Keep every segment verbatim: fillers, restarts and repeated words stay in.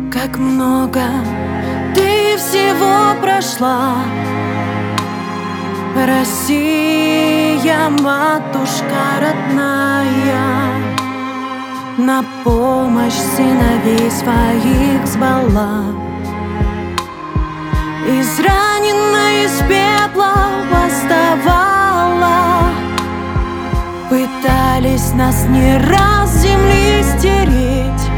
Как много ты всего прошла, Россия, матушка родная, на помощь сыновей своих звала. Израненная из пепла восставала, пытались нас не раз с земли стереть,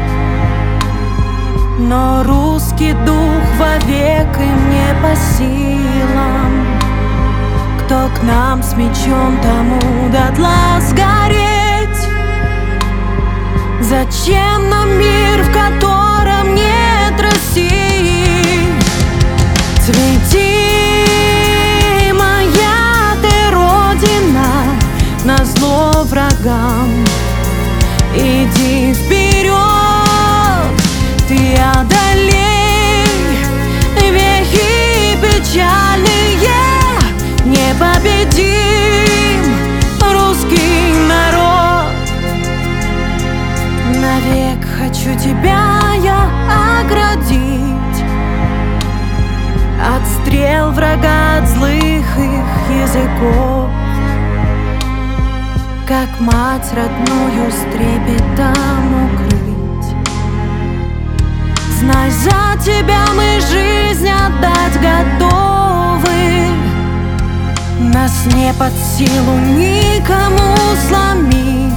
но русский дух вовек им не по силам. Кто к нам с мечом, тому дотла сгореть. Зачем нам мир, в котором нет России? Цвети, моя ты родина, назло врагам. Иди вперед, ты одолей вехи печальные, непобедим русский народ. Навек хочу тебя я оградить от стрел врага, от злых их языков, как мать родную с трепетом укрыть. Знай, за тебя мы жизнь отдать готовы, нас не под силу никому сломить.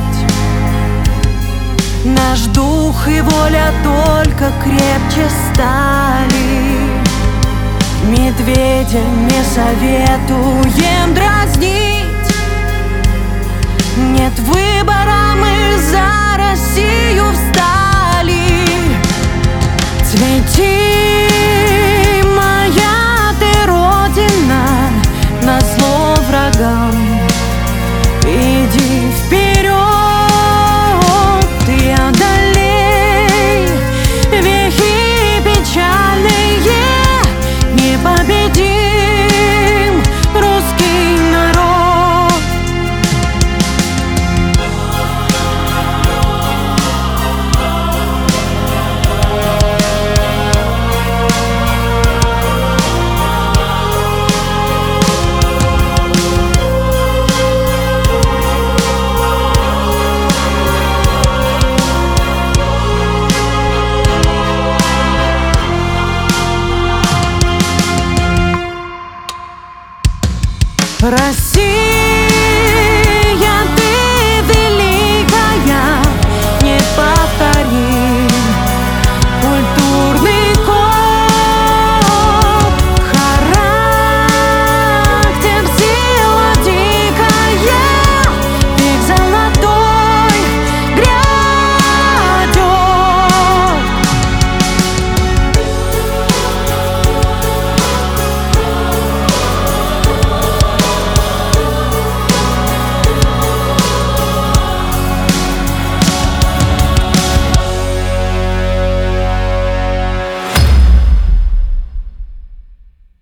Наш дух и воля только крепче стали. Медведя не советуем дразнить. Нет выбора, мы за Россию встали.